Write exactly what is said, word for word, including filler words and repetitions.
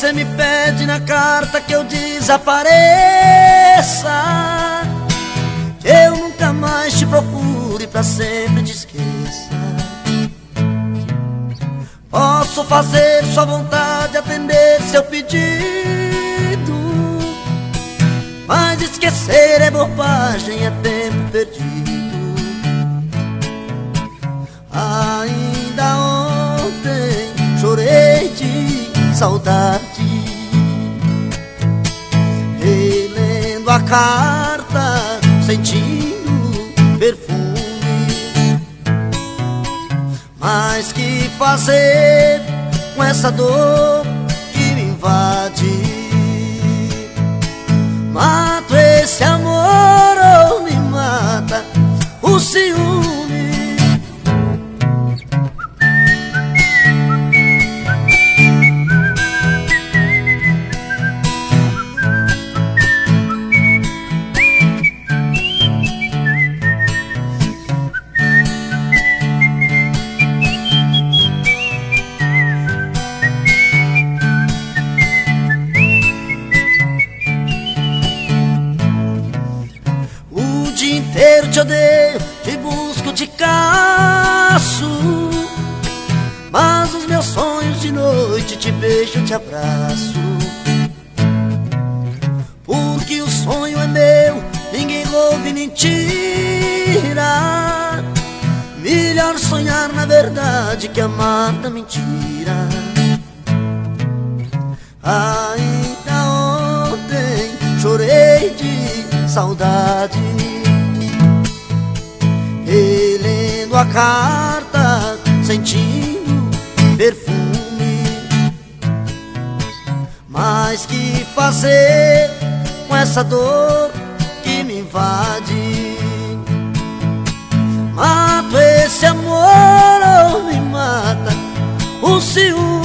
Você me pede na carta que eu desapareça, que eu nunca mais te procure, pra sempre te esqueça. Posso fazer sua vontade, atender seu pedido, mas esquecer é bobagem, é tempo perdido. Ainda ontem chorei de saudade, relendo a carta, sentindo perfume. Mas que fazer com essa dor que me invade? Mato esse amor ou me mata o ciúme? O dia inteiro te odeio, te busco, te caço, mas os meus sonhos de noite te beijo, te abraço. Porque o sonho é meu, ninguém rouba nem tira. Melhor sonhar na verdade que amar na mentira. Ainda ontem chorei de saudade, relendo a carta, sentindo perfume. Mas que fazer com essa dor que me invade? Mato esse amor ou me mata o ciúme?